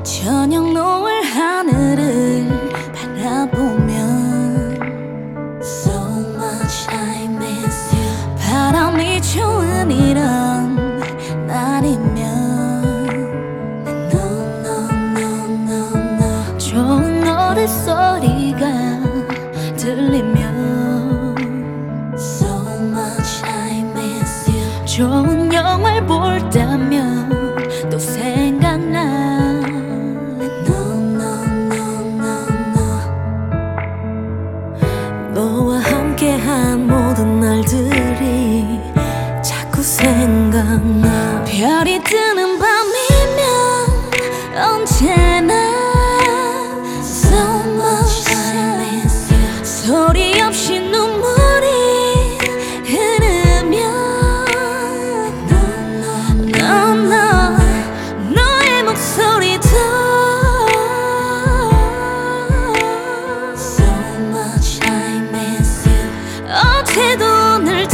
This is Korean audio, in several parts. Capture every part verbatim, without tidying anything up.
저녁 노을 하늘을 바라보면 So much I miss you. 바람이 좋은 이런 날이면 No no no no no. 좋은 노랫소리가 들리면 So much I miss you. 좋은 영화를 볼다면 또 생각나 너와 함께한 모든 날들이 자꾸 생각나. 별이 뜨는 밤이면 언제나 So much I miss you. 소리 없이 눈물이 흐르면 No no 너의 목소리도 So much I miss you. 어제도 오늘도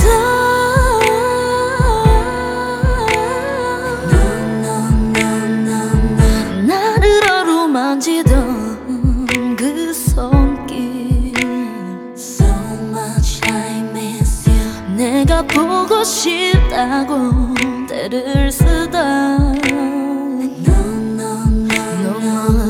No no no no no. 나를 어루만지던 그 손길 So much I miss you. 내가 보고 싶다고 때를 쓰다 No no no no.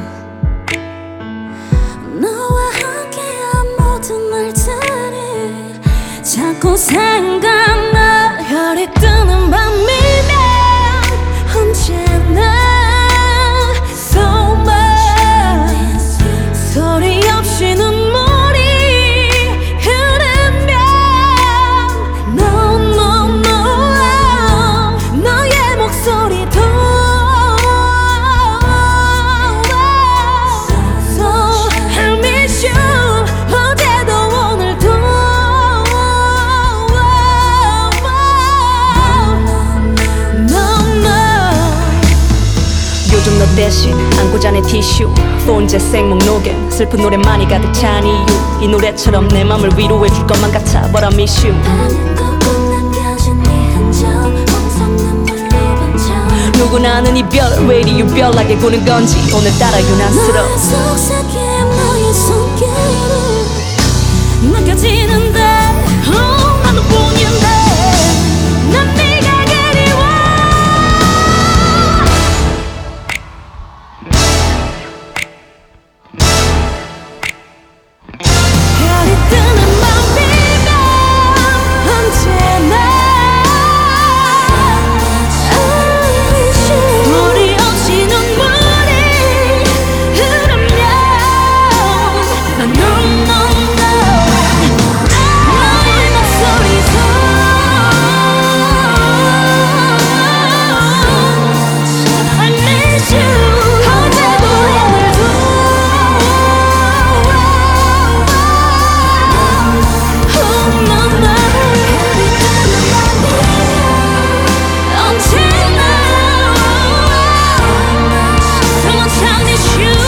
너와 함께한 모든 날들이 자꾸 생각나. 별이 뜨는 밤이면 언제나 So much 소리 없이 눈물이 흐르면 No no no 너의 목소리도 So I miss you. 어제도 오늘도 No no. 요즘 너 대신 안고 자네 티슈 폰 재생 목록에 슬픈 노래만이 가득 찬 이유 이 노래처럼 내 맘을 위로해줄 것만 같아 But I miss you. 아는 것뿐 남겨진 네 흔적 항상 눈물로 번져. 누구나 아는 이별 왜 이리 유별나게 구는 건지 오늘따라 유난스러워. 너의 속삭임 너의 손길이 느껴지는데 oh, 난 너뿐인데 난 네가 그리워. 별이 뜨는 밤이면 언제나 소리 없이 눈물이 흐르면 난 No no no 너의 목소리도 I miss you. 어제도 오늘도 Oh no no 언제나 So much I miss you.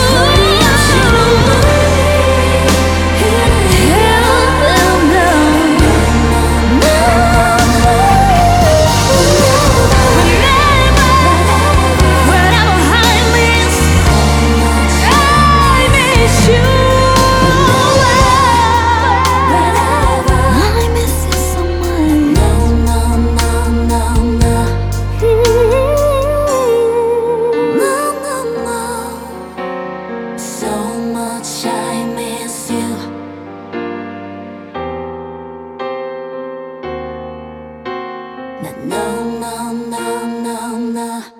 No, no, no, no, no.